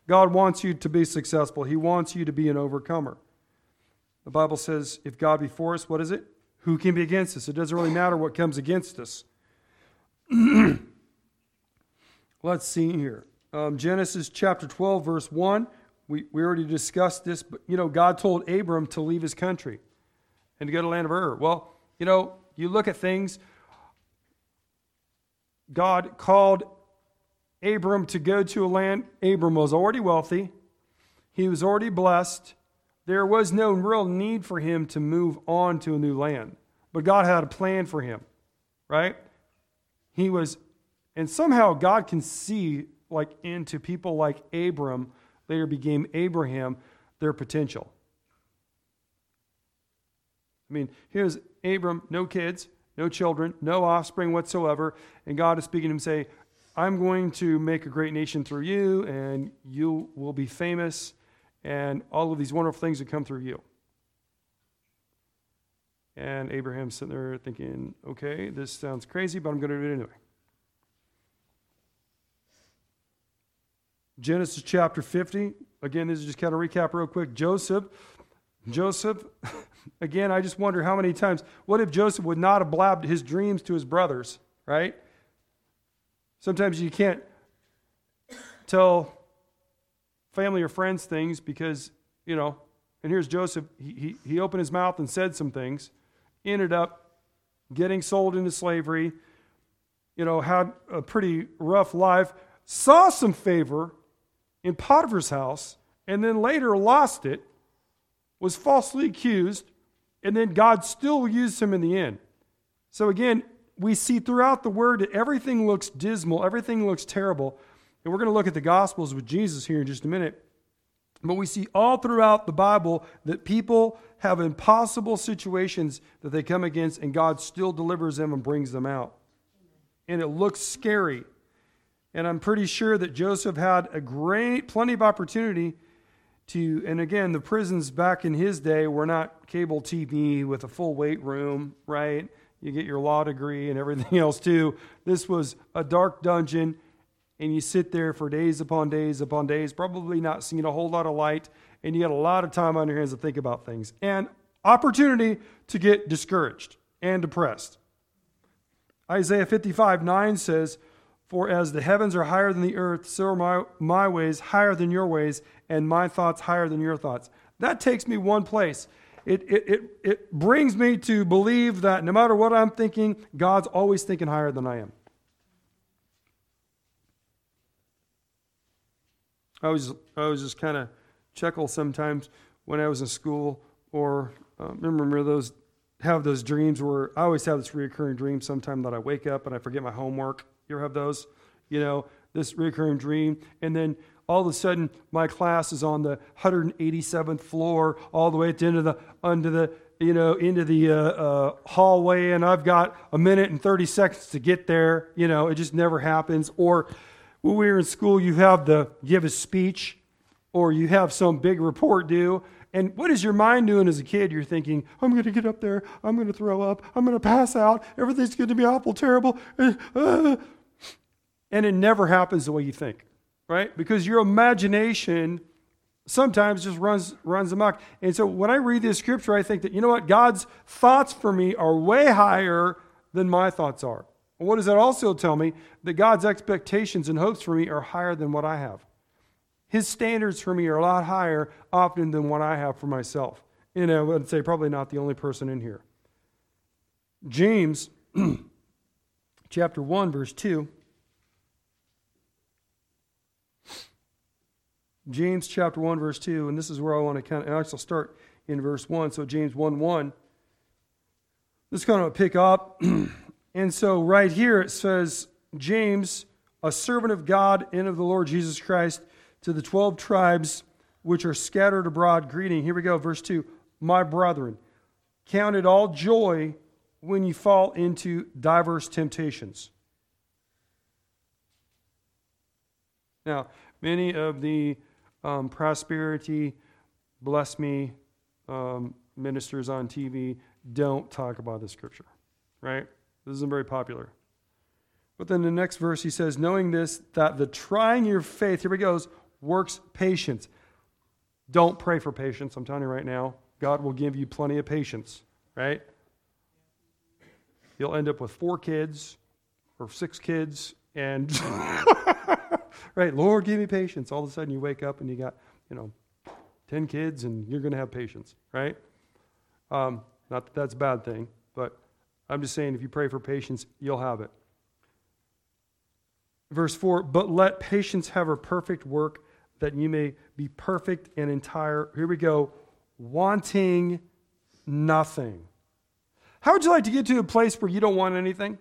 God wants you to be successful. He wants you to be an overcomer. The Bible says, if God be for us, what is it? Who can be against us? It doesn't really matter what comes against us. Let's see here. Genesis chapter 12, verse 1. We already discussed this, but, God told Abram to leave his country and to go to the land of Ur. Well, you look at things. God called Abram to go to a land. Abram was already wealthy. He was already blessed. There was no real need for him to move on to a new land. But God had a plan for him, right? And somehow God can see into people like Abram, later became Abraham, their potential. I mean, here's Abram, no kids, no children, no offspring whatsoever, and God is speaking to him, say, I'm going to make a great nation through you, and you will be famous, and all of these wonderful things will come through you. And Abraham's sitting there thinking, okay, this sounds crazy, but I'm going to do it anyway. Genesis chapter 50. Again, this is just kind of recap real quick. Joseph, again, I just wonder how many times, what if Joseph would not have blabbed his dreams to his brothers, right? Sometimes you can't tell family or friends things because, and here's Joseph, he opened his mouth and said some things, ended up getting sold into slavery, had a pretty rough life, saw some favor in Potiphar's house, and then later lost it, was falsely accused, and then God still used him in the end. So again, we see throughout the Word that everything looks dismal, everything looks terrible, and we're going to look at the Gospels with Jesus here in just a minute. But we see all throughout the Bible that people have impossible situations that they come against, and God still delivers them and brings them out. And it looks scary. And I'm pretty sure that Joseph had plenty of opportunity to, and again, the prisons back in his day were not cable TV with a full weight room, right? You get your law degree and everything else too. This was a dark dungeon, and you sit there for days upon days upon days, probably not seeing a whole lot of light, and you got a lot of time on your hands to think about things. And opportunity to get discouraged and depressed. Isaiah 55:9 says, for as the heavens are higher than the earth, so are my ways higher than your ways, and my thoughts higher than your thoughts. That takes me one place. It brings me to believe that no matter what I'm thinking, God's always thinking higher than I am. I was just kind of chuckle sometimes when I was in school, or remember those dreams where I always have this recurring dream sometime that I wake up and I forget my homework. You ever have those? This recurring dream. And then all of a sudden, my class is on the 187th floor, all the way at the end of into the hallway, and I've got a minute and 30 seconds to get there. It just never happens. Or when we were in school, you have a speech, or you have some big report due. And what is your mind doing as a kid? You're thinking, I'm going to get up there, I'm going to throw up, I'm going to pass out, everything's going to be awful, terrible. And it never happens the way you think, right? Because your imagination sometimes just runs amok. And so when I read this scripture, I think that, God's thoughts for me are way higher than my thoughts are. And what does that also tell me? That God's expectations and hopes for me are higher than what I have. His standards for me are a lot higher often than what I have for myself. I would say probably not the only person in here. James chapter 1, verse 2. James chapter 1, verse 2, and this is where I want to and I'll start in verse 1. So James 1:1. This is kind of a pick up. And so right here it says, James, a servant of God and of the Lord Jesus Christ, to the 12 tribes which are scattered abroad, greeting. Here we go, verse 2. My brethren, count it all joy when you fall into diverse temptations. Now, many of the prosperity, bless me, ministers on TV don't talk about this scripture, right? This isn't very popular. But then the next verse he says, knowing this, that the trying your faith, here he goes, works patience. Don't pray for patience. I'm telling you right now, God will give you plenty of patience, right? You'll end up with 4 kids or 6 kids and, right, Lord, give me patience. All of a sudden you wake up and you got, 10 kids and you're going to have patience, right? Not that that's a bad thing, but I'm just saying if you pray for patience, you'll have it. Verse 4, but let patience have her perfect work, that you may be perfect and entire. Here we go. Wanting nothing. How would you like to get to a place where you don't want anything?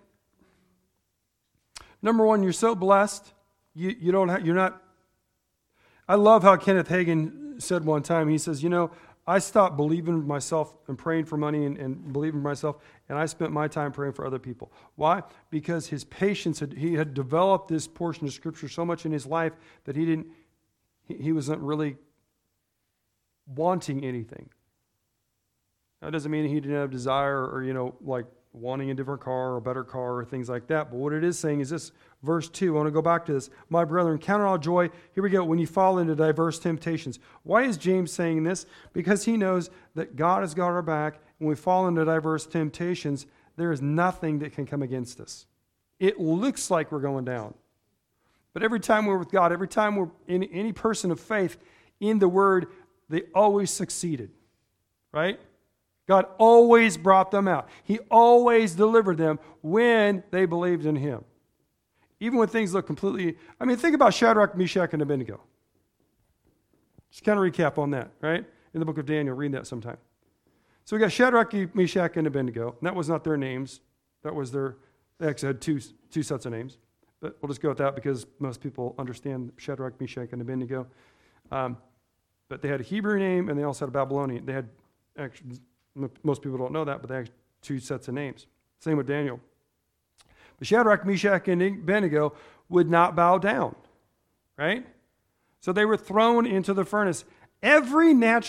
Number one, you're so blessed. You're not. I love how Kenneth Hagin said one time, he says, I stopped believing in myself and praying for money and believing in myself, and I spent my time praying for other people. Why? Because his patience, he had developed this portion of Scripture so much in his life that he wasn't really wanting anything. That doesn't mean he didn't have desire or, like wanting a different car or a better car or things like that. But what it is saying is this, verse 2, I want to go back to this. My brethren, count it all joy. Here we go. When you fall into diverse temptations. Why is James saying this? Because he knows that God has got our back. When we fall into diverse temptations, there is nothing that can come against us. It looks like we're going down. But every time we're with God, every time we're in any person of faith in the Word, they always succeeded. Right? God always brought them out. He always delivered them when they believed in Him. Even when things look completely... think about Shadrach, Meshach, and Abednego. Just kind of recap on that, right? In the book of Daniel, read that sometime. So we got Shadrach, Meshach, and Abednego. And that was not their names. That was they actually had two sets of names. But we'll just go with that because most people understand Shadrach, Meshach, and Abednego. But they had a Hebrew name and they also had a Babylonian. They had actually... Most people don't know that, but they have 2 sets of names. Same with Daniel. But Shadrach, Meshach, and Abednego would not bow down, right? So they were thrown into the furnace. Every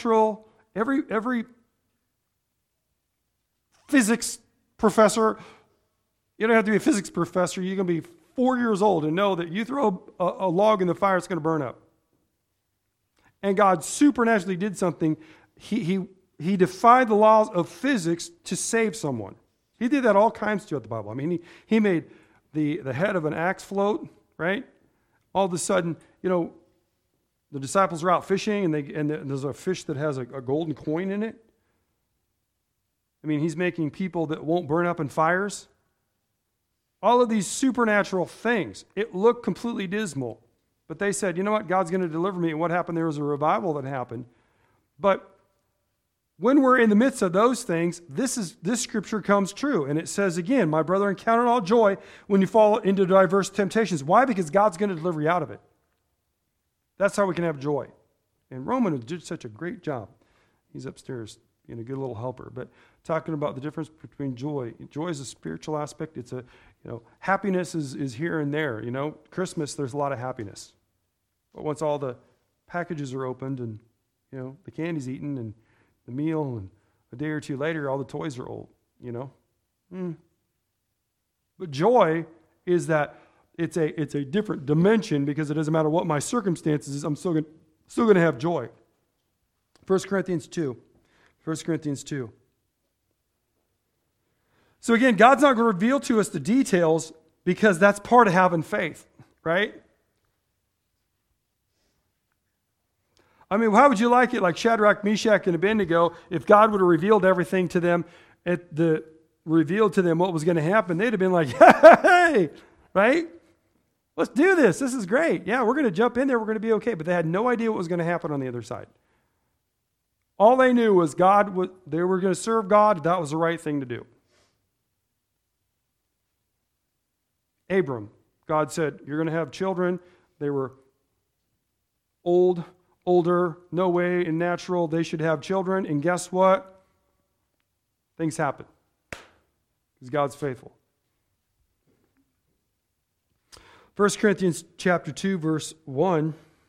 physics professor, you don't have to be a physics professor, you can be 4 years old and know that you throw a log in the fire, it's going to burn up. And God supernaturally did something. He defied the laws of physics to save someone. He did that all kinds throughout the Bible. He made the head of an axe float, right? All of a sudden, the disciples are out fishing and there's a fish that has a golden coin in it. He's making people that won't burn up in fires. All of these supernatural things. It looked completely dismal. But they said, you know what? God's going to deliver me. And what happened? There was a revival that happened. But when we're in the midst of those things, this scripture comes true. And it says again, my brethren, count it all joy when you fall into diverse temptations. Why? Because God's going to deliver you out of it. That's how we can have joy. And Roman did such a great job. He's upstairs being a good little helper. But talking about the difference between joy. Joy is a spiritual aspect. It's happiness is here and there. Christmas, there's a lot of happiness. But once all the packages are opened and, the candy's eaten and the meal, and a day or two later, all the toys are old, But joy is that it's a different dimension because it doesn't matter what my circumstances is, I'm still going to have joy. 1 Corinthians 2. So again, God's not going to reveal to us the details because that's part of having faith, right? How would you like it, like Shadrach, Meshach, and Abednego, if God would have revealed everything to them, revealed to them what was going to happen, they'd have been like, hey, right? Let's do this. This is great. Yeah, we're going to jump in there. We're going to be okay. But they had no idea what was going to happen on the other side. All they knew was they were going to serve God. That was the right thing to do. Abram, God said, you're going to have children. They were older, no way in natural they should have children. And guess what? Things happen. Because God's faithful. 1 Corinthians chapter 2, verse 1.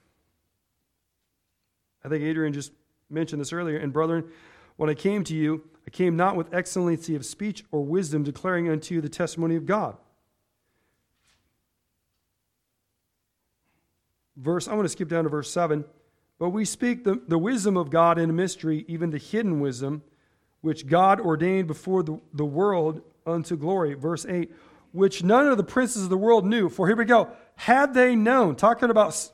I think Adrian just mentioned this earlier. And brethren, when I came to you, I came not with excellency of speech or wisdom, declaring unto you the testimony of God. verse, I want to skip down to verse 7. But we speak the wisdom of God in a mystery, even the hidden wisdom, which God ordained before the world unto glory. Verse 8, which none of the princes of the world knew. For here we go. Had they known, talking about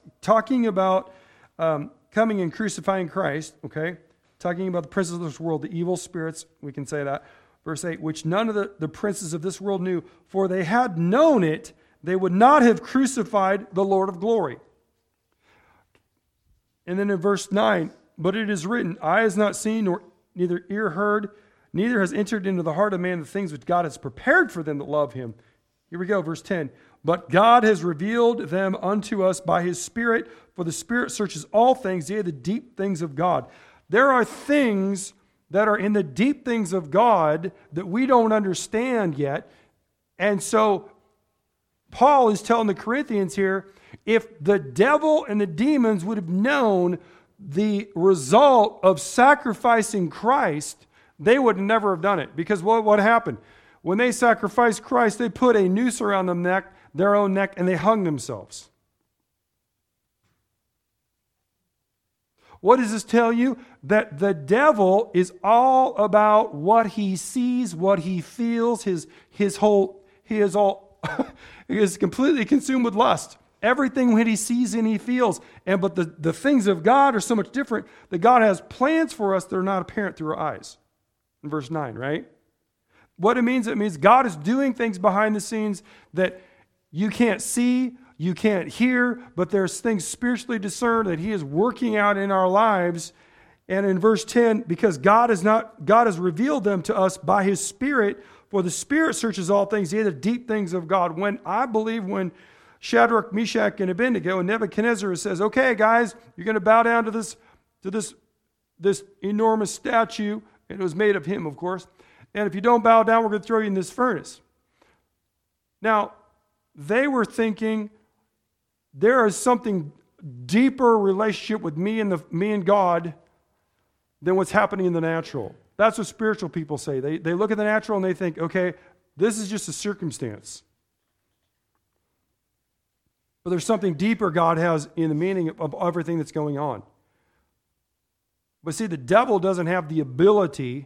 coming and crucifying Christ, okay? Talking about the princes of this world, the evil spirits, we can say that. Verse 8, which none of the princes of this world knew, for they had known it, they would not have crucified the Lord of glory. And then in verse 9, but it is written, eye has not seen, nor neither ear heard, neither has entered into the heart of man the things which God has prepared for them that love him. Here we go, verse 10. But God has revealed them unto us by his Spirit, for the Spirit searches all things, yea, the deep things of God. There are things that are in the deep things of God that we don't understand yet. And so Paul is telling the Corinthians here, if the devil and the demons would have known the result of sacrificing Christ, they would never have done it. Because what happened? When they sacrificed Christ, they put a noose around their own neck, and they hung themselves. What does this tell you? That the devil is all about what he sees, what he feels, he is completely consumed with lust. Everything when he sees and he feels. But the things of God are so much different that God has plans for us that are not apparent through our eyes. In verse 9, right? What it means God is doing things behind the scenes that you can't see, you can't hear, but there's things spiritually discerned that he is working out in our lives. And in verse 10, because God has revealed them to us by his Spirit, for the Spirit searches all things, yea, the deep things of God. When Shadrach, Meshach, and Abednego, and Nebuchadnezzar says, okay, guys, you're going to bow down to this enormous statue, and it was made of him, of course. And if you don't bow down, we're going to throw you in this furnace. Now, they were thinking there is something deeper relationship with me and God than what's happening in the natural. That's what spiritual people say. They look at the natural and they think, okay, this is just a circumstance. But there's something deeper God has in the meaning of everything that's going on. But see, the devil doesn't have the ability.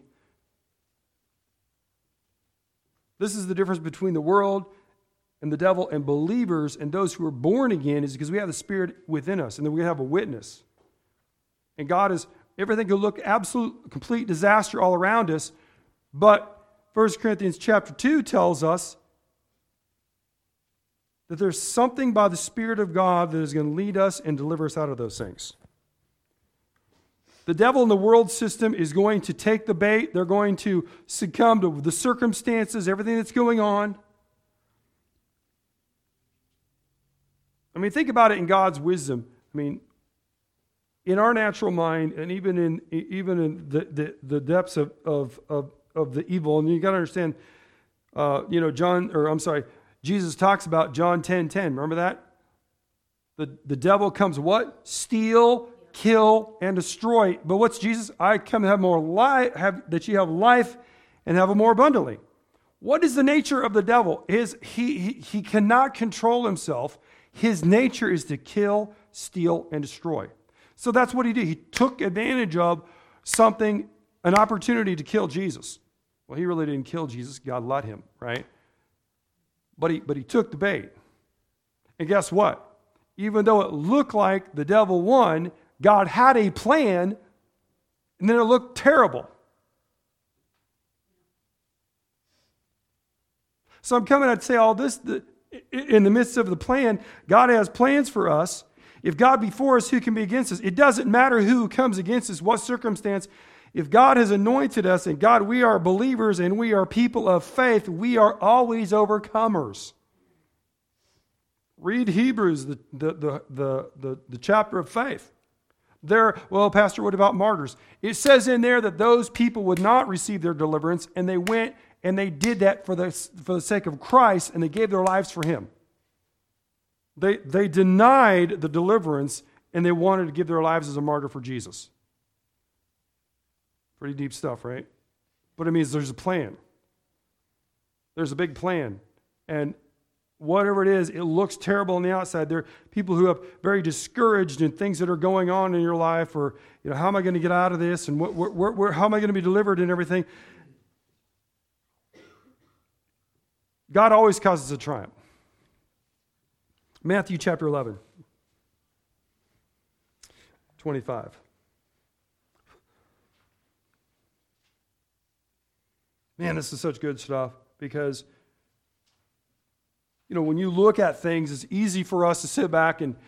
This is the difference between the world and the devil and believers and those who are born again, is because we have the Spirit within us and then we have a witness. And everything could look absolute, complete disaster all around us, but 1 Corinthians chapter 2 tells us that there's something by the Spirit of God that is going to lead us and deliver us out of those things. The devil and the world system is going to take the bait. They're going to succumb to the circumstances, everything that's going on. I mean, think about it in God's wisdom. I mean, in our natural mind, and even in the depths of the evil, and you got to understand, Jesus talks about John 10:10. Remember that? The devil comes what? Steal, kill, and destroy. But what's Jesus? I come to have more life, that you have life and have it more abundantly. What is the nature of the devil? He cannot control himself. His nature is to kill, steal, and destroy. So that's what he did. He took advantage of something, an opportunity to kill Jesus. Well, he really didn't kill Jesus. God let him, right? But he took the bait. And guess what? Even though it looked like the devil won, God had a plan, and then it looked terrible. So I'm coming to say all this in the midst of the plan. God has plans for us. If God be for us, who can be against us? It doesn't matter who comes against us, what circumstance. If God has anointed us, and God, we are believers and we are people of faith, we are always overcomers. Read Hebrews, the chapter of faith. Well, Pastor, what about martyrs? It says in there that those people would not receive their deliverance, and they went and they did that for the sake of Christ, and they gave their lives for him. They denied the deliverance, and they wanted to give their lives as a martyr for Jesus. Pretty deep stuff, right? But it means there's a plan. There's a big plan. And whatever it is, it looks terrible on the outside. There are people who are very discouraged in things that are going on in your life, or how am I going to get out of this, and how am I going to be delivered and everything. God always causes a triumph. Matthew chapter 11, 25. Man, this is such good stuff, because when you look at things, it's easy for us to sit back and,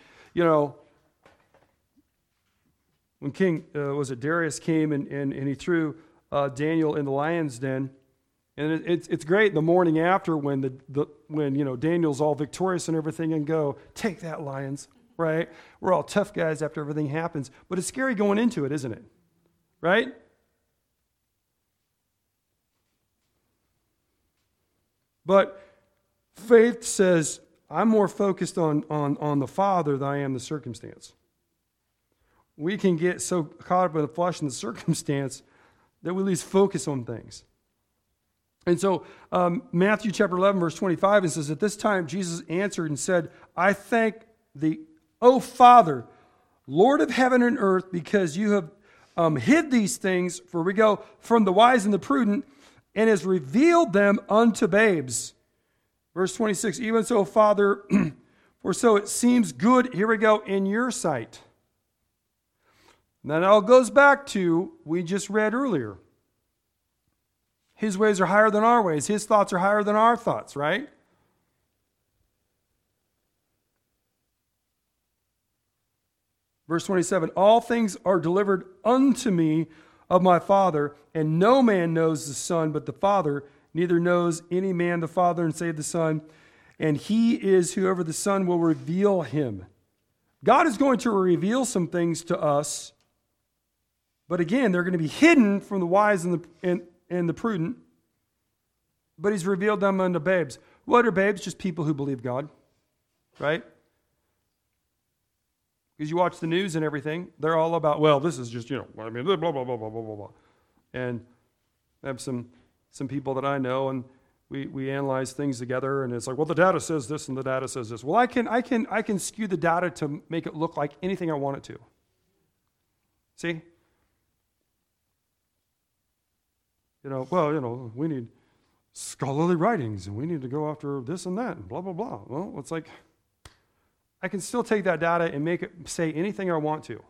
when King, Darius came and he threw Daniel in the lion's den, and it's great the morning after when Daniel's all victorious and everything, and go, take that, lions, right? We're all tough guys after everything happens. But it's scary going into it, isn't it? Right? But faith says, I'm more focused on the Father than I am the circumstance. We can get so caught up in the flesh and the circumstance that we lose focus on things. And so Matthew chapter 11, verse 25, it says, at this time Jesus answered and said, I thank thee, O Father, Lord of heaven and earth, because you have hid these things, for we go from the wise and the prudent, and has revealed them unto babes. Verse 26, even so, Father, for so it seems good, here we go, in your sight. And that all goes back to, we just read earlier, His ways are higher than our ways. His thoughts are higher than our thoughts, right? Verse 27, all things are delivered unto me of my Father, and no man knows the Son but the Father, neither knows any man the Father and save the Son, and he is whoever the Son will reveal him. God is going to reveal some things to us, but again, they're going to be hidden from the wise and the prudent, but he's revealed them unto babes. What are babes? Just people who believe God, right? Because you watch the news and everything, they're all about, well, this is just, blah, blah, blah, blah, blah, blah, blah, blah. And I have some people that I know, and we analyze things together, and it's like, well, the data says this and the data says this. Well, I can skew the data to make it look like anything I want it to. See? We need scholarly writings, and we need to go after this and that, and blah, blah, blah. Well, it's like, I can still take that data and make it say anything I want to.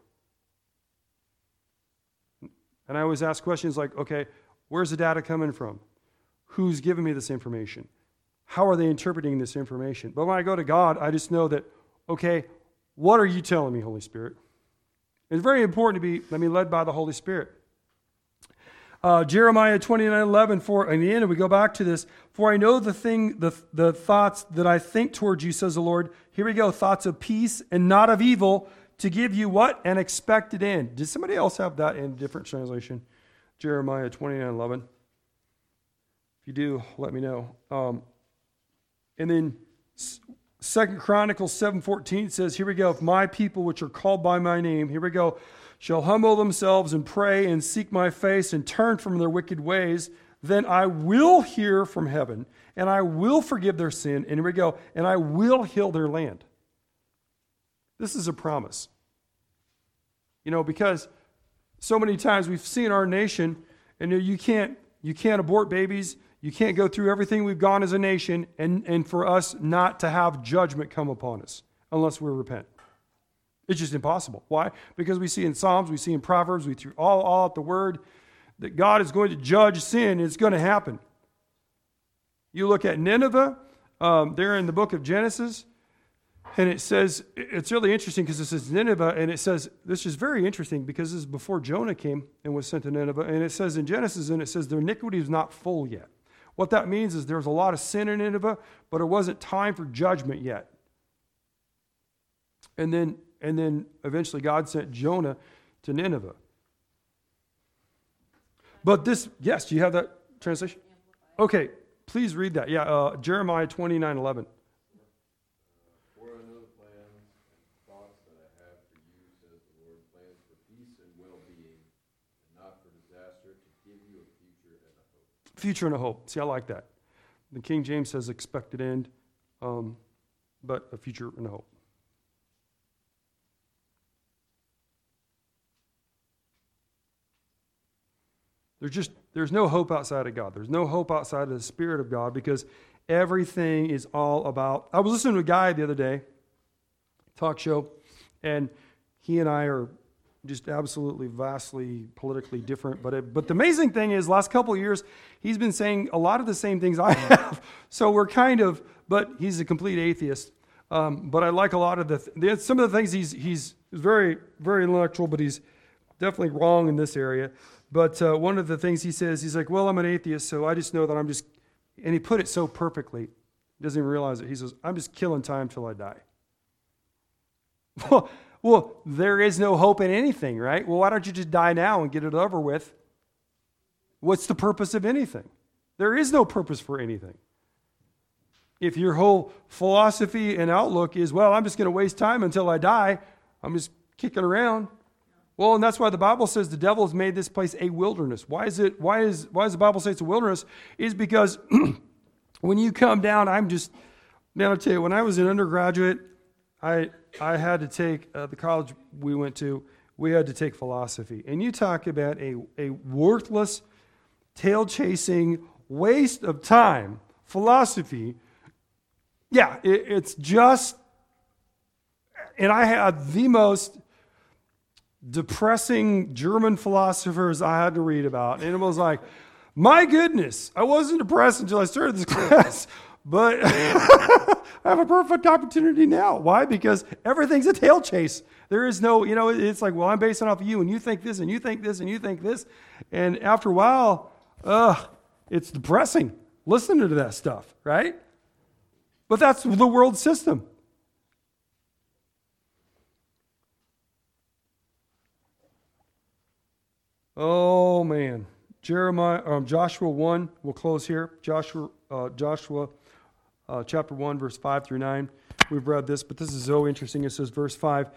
And I always ask questions like, okay, where's the data coming from? Who's giving me this information? How are they interpreting this information? But when I go to God, I just know that, okay, what are you telling me, Holy Spirit? It's very important to be led by the Holy Spirit. Jeremiah 29:11, for in the end, we go back to this, for I know the thoughts that I think towards you, says the Lord. Here we go, thoughts of peace and not of evil, to give you what? An expected end. Did somebody else have that in a different translation? Jeremiah 29:11. If you do, let me know. And then 2 Chronicles 7:14 says, here we go, if my people which are called by my name, here we go, shall humble themselves and pray and seek my face and turn from their wicked ways, then I will hear from heaven, and I will forgive their sin, and here we go, and I will heal their land. This is a promise. Because so many times we've seen our nation, and you can't abort babies, you can't go through everything we've gone as a nation, and for us not to have judgment come upon us, unless we repent. It's just impossible. Why? Because we see in Psalms, we see in Proverbs, we through all out the Word that God is going to judge sin. It's going to happen. You look at Nineveh, there in the book of Genesis, and it says, it's really interesting because it says Nineveh, and it says, this is very interesting because this is before Jonah came and was sent to Nineveh, and it says in Genesis, and it says their iniquity is not full yet. What that means is there's a lot of sin in Nineveh, but it wasn't time for judgment yet. And then eventually God sent Jonah to Nineveh. But this, yes, do you have that translation? Okay, please read that. Yeah, Jeremiah 29:11. For I know the plans and thoughts that I have for you, says the Lord, plans for peace and well-being, and not for disaster, to give you a future and a hope. Future and a hope. See, I like that. The King James says expected end. but a future and a hope. There's no hope outside of God. There's no hope outside of the Spirit of God, because everything is all about. I was listening to a guy the other day, talk show, and he and I are just absolutely vastly politically different. But the amazing thing is, last couple of years, he's been saying a lot of the same things I have. So we're kind of, but he's a complete atheist. But I like a lot of some of the things he's very, very intellectual, but he's definitely wrong in this area. But one of the things he says, he's like, well, I'm an atheist, so I just know that and he put it so perfectly, he doesn't even realize it. He says, I'm just killing time till I die. Well, there is no hope in anything, right? Well, why don't you just die now and get it over with? What's the purpose of anything? There is no purpose for anything. If your whole philosophy and outlook is, well, I'm just going to waste time until I die, I'm just kicking around. Well, and that's why the Bible says the devil has made this place a wilderness. Why does the Bible say it's a wilderness? Is because when you come down, I'll tell you, when I was an undergraduate, I had to take, the college we went to, we had to take philosophy. And you talk about a worthless, tail-chasing, waste of time, philosophy. Yeah, it's just, and I had the most depressing German philosophers I had to read about. And it was like, my goodness, I wasn't depressed until I started this class, but I have a perfect opportunity now. Why? Because everything's a tail chase. There is no, it's like, well, I'm basing off of you, and you think this, and you think this, and you think this. And after a while, it's depressing listening to that stuff, right? But that's the world system. Oh, man. Joshua 1, we'll close here. Joshua chapter 1, verse 5 through 9. We've read this, but this is so interesting. It says, verse 5.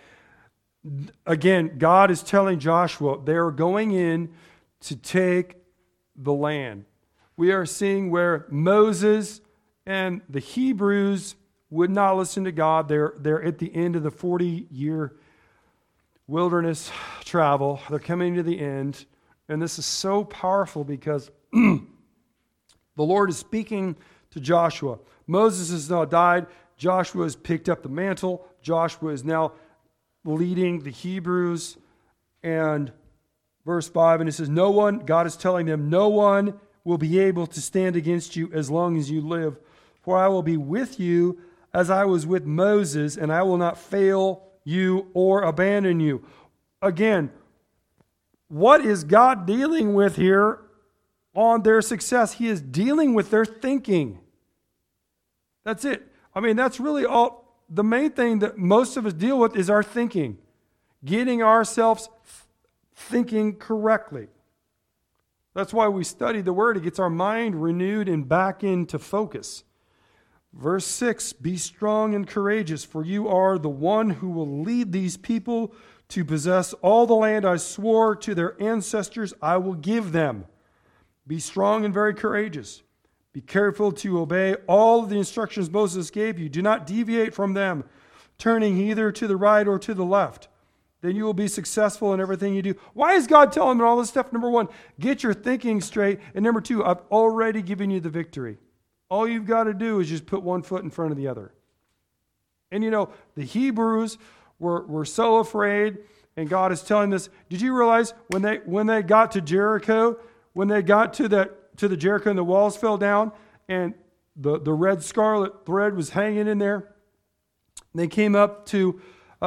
Again, God is telling Joshua they're going in to take the land. We are seeing where Moses and the Hebrews would not listen to God. They're at the end of the 40-year wilderness travel. They're coming to the end. And this is so powerful because the Lord is speaking to Joshua. Moses has now died. Joshua has picked up the mantle. Joshua is now leading the Hebrews. And verse 5, and it says, God is telling them, no one will be able to stand against you as long as you live. For I will be with you as I was with Moses, and I will not fail you or abandon you. Again, what is God dealing with here on their success? He is dealing with their thinking. That's it. I mean, that's really all. The main thing that most of us deal with is our thinking. Getting ourselves thinking correctly. That's why we study the Word. It gets our mind renewed and back into focus. Verse 6, be strong and courageous, for you are the one who will lead these people to possess all the land I swore to their ancestors I will give them. Be strong and very courageous. Be careful to obey all of the instructions Moses gave you. Do not deviate from them, turning either to the right or to the left. Then you will be successful in everything you do. Why is God telling them all this stuff? Number one, get your thinking straight. And number two, I've already given you the victory. All you've got to do is just put one foot in front of the other. And the Hebrews were so afraid, and God is telling this. Did you realize when they got to Jericho, when they got to the Jericho and the walls fell down, and the red scarlet thread was hanging in there, they came up to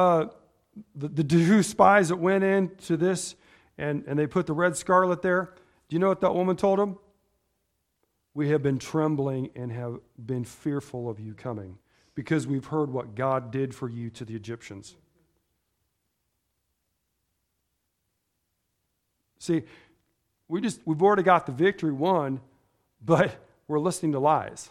the two spies that went into this, and they put the red scarlet there. Do you know what that woman told them? We have been trembling and have been fearful of you coming, because we've heard what God did for you to the Egyptians. See, we've already got the victory won, but we're listening to lies.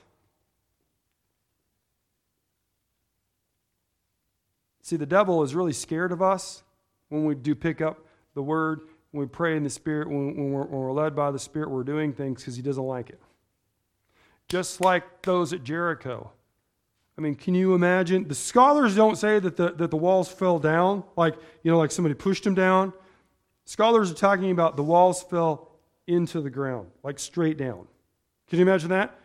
See, the devil is really scared of us when we do pick up the Word, when we pray in the Spirit, when we're led by the Spirit, we're doing things because he doesn't like it. Just like those at Jericho. I mean, can you imagine? The scholars don't say that the walls fell down, like somebody pushed them down. Scholars are talking about the walls fell into the ground, like straight down. Can you imagine that?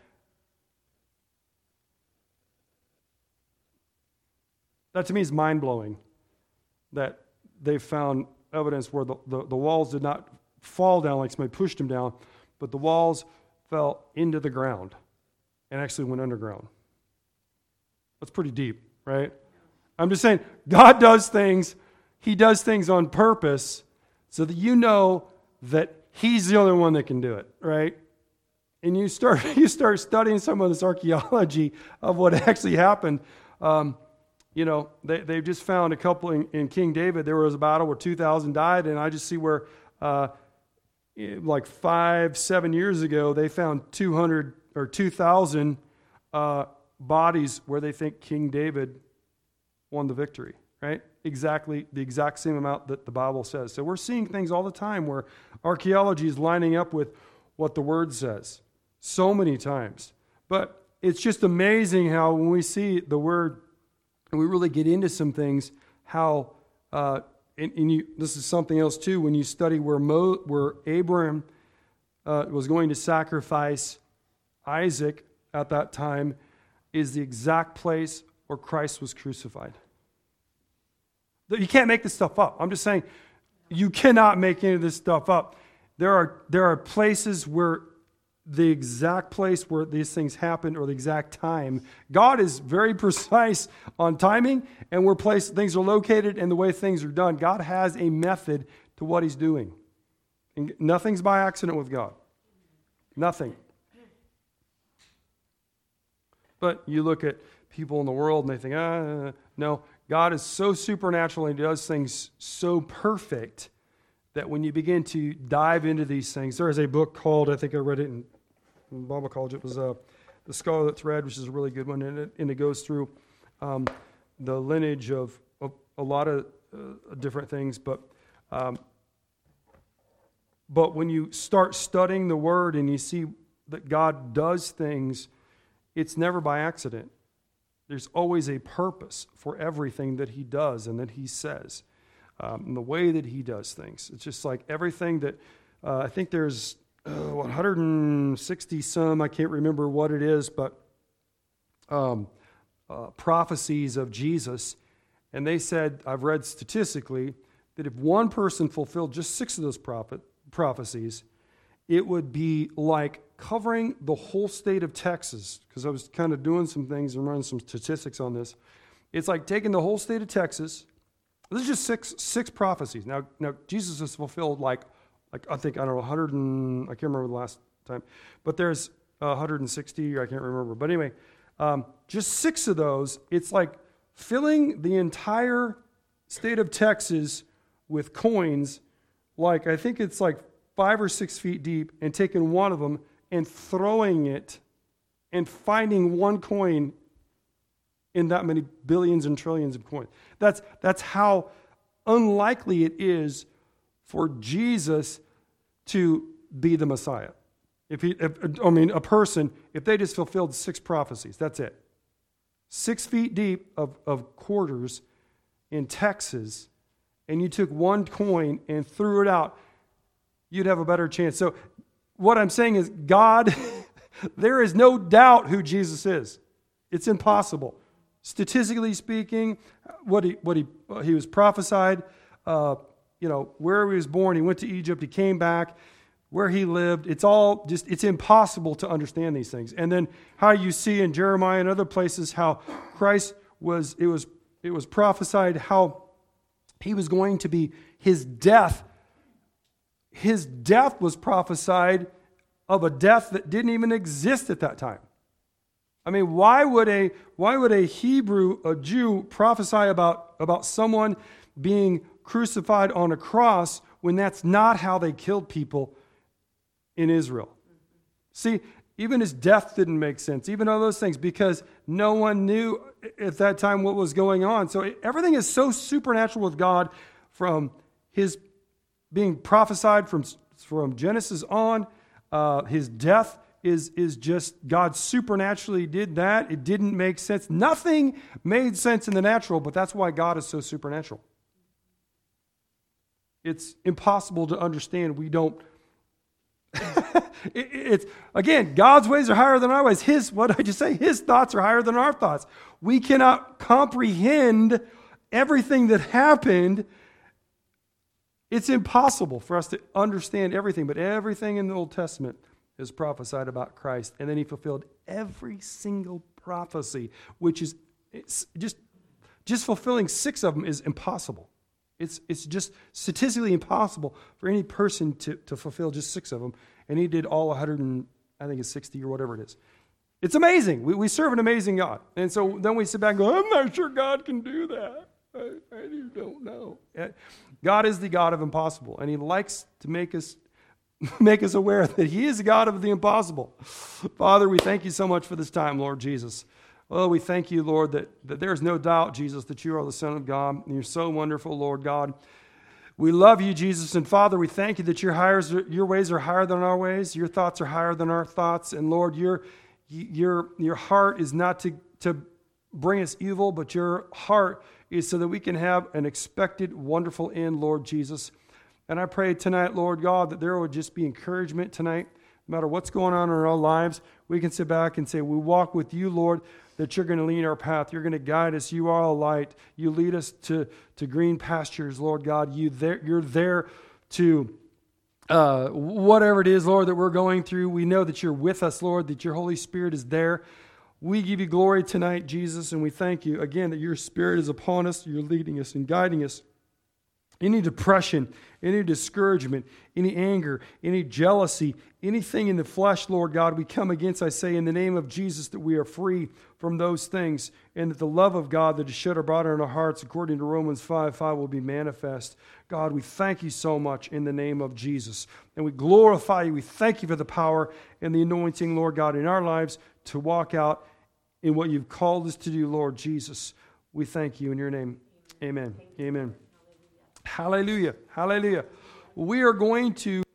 That to me is mind-blowing, that they've found evidence where the walls did not fall down like somebody pushed them down, but the walls fell into the ground and actually went underground. That's pretty deep, right? I'm just saying, God does things. He does things on purpose so that you know that He's the only one that can do it, right? And you start studying some of this archaeology of what actually happened. They've just found a couple in King David. There was a battle where 2,000 died, and I just see where like 5-7 years ago, they found 200 or 2,000 bodies where they think King David won the victory, right? Exactly the exact same amount that the Bible says. So we're seeing things all the time where archaeology is lining up with what the Word says so many times. But it's just amazing how when we see the Word and we really get into some things, how, this is something else too, when you study where Abraham was going to sacrifice Isaac at that time, is the exact place where Christ was crucified. You can't make this stuff up. I'm just saying, you cannot make any of this stuff up. There are places where the exact place where these things happened or the exact time. God is very precise on timing and where things are located and the way things are done. God has a method to what He's doing. And nothing's by accident with God. Nothing. But you look at people in the world and they think, no, God is so supernatural and He does things so perfect that when you begin to dive into these things, there is a book called, I think I read it in Bible college, it was The Scarlet Thread, which is a really good one, and it goes through the lineage of a lot of different things, but when you start studying the Word and you see that God does things, it's never by accident. There's always a purpose for everything that He does and that He says, and the way that He does things. It's just like everything that, I think there's 160 some, I can't remember what it is, but prophecies of Jesus. And they said, I've read statistically, that if one person fulfilled just 6 of those prophecies, it would be like covering the whole state of Texas, because I was kind of doing some things and running some statistics on this. It's like taking the whole state of Texas. This is just six prophecies. Now Jesus has fulfilled like I think, I don't know, 100 and, I can't remember the last time, but there's 160, I can't remember. But anyway, just 6 of those, it's like filling the entire state of Texas with coins, like I think it's like 5 or 6 feet deep, and taking one of them and throwing it and finding one coin in that many billions and trillions of coins. That's how unlikely it is for Jesus to be the Messiah. A person, if they just fulfilled 6 prophecies, that's it. 6 feet deep of quarters in Texas, and you took one coin and threw it out, you'd have a better chance. So what I'm saying is, God, there is no doubt who Jesus is. It's impossible. Statistically speaking, what he was prophesied, where he was born, he went to Egypt, he came back, where he lived, it's impossible to understand these things. And then how you see in Jeremiah and other places how Christ it was prophesied how he was going to be, his death was prophesied of a death that didn't even exist at that time. I mean, why would a Jew prophesy about someone being crucified on a cross when that's not how they killed people in Israel? See, even his death didn't make sense, even all those things, because no one knew at that time what was going on. So everything is so supernatural with God, from his being prophesied from Genesis on, his death is just God supernaturally did that. It didn't make sense. Nothing made sense in the natural, but that's why God is so supernatural. It's impossible to understand. We don't. It's again, God's ways are higher than our ways. What did I just say? His thoughts are higher than our thoughts. We cannot comprehend everything that happened. It's impossible for us to understand everything, but everything in the Old Testament is prophesied about Christ, and then he fulfilled every single prophecy, which is just fulfilling 6 of them is impossible. It's just statistically impossible for any person to fulfill just 6 of them, and he did all 100 and I think it's 60 or whatever it is. It's amazing. We serve an amazing God, and so then we sit back and go, I'm not sure God can do that. I don't know. God is the God of impossible, and he likes to make us aware that he is the God of the impossible. Father, we thank you so much for this time, Lord Jesus. Oh, we thank you, Lord, that there's no doubt, Jesus, that you are the Son of God, and you're so wonderful, Lord God. We love you, Jesus, and Father, we thank you that your ways are higher than our ways, your thoughts are higher than our thoughts, and Lord, your heart is not to bring us evil, but your heart is so that we can have an expected, wonderful end, Lord Jesus. And I pray tonight, Lord God, that there would just be encouragement tonight. No matter what's going on in our lives, we can sit back and say, we walk with you, Lord, that you're going to lead our path. You're going to guide us. You are a light. You lead us to green pastures, Lord God. You're there to whatever it is, Lord, that we're going through. We know that you're with us, Lord, that your Holy Spirit is there. We give you glory tonight, Jesus, and we thank you, again, that your Spirit is upon us. You're leading us and guiding us. Any depression, any discouragement, any anger, any jealousy, anything in the flesh, Lord God, we come against, I say, in the name of Jesus, that we are free from those things, and that the love of God that is shed abroad in our hearts, according to Romans 5:5, will be manifest. God, we thank you so much in the name of Jesus, and we glorify you. We thank you for the power and the anointing, Lord God, in our lives to walk out in what you've called us to do, Lord Jesus. We thank you in your name. Amen. Amen. Hallelujah. Hallelujah. We are going to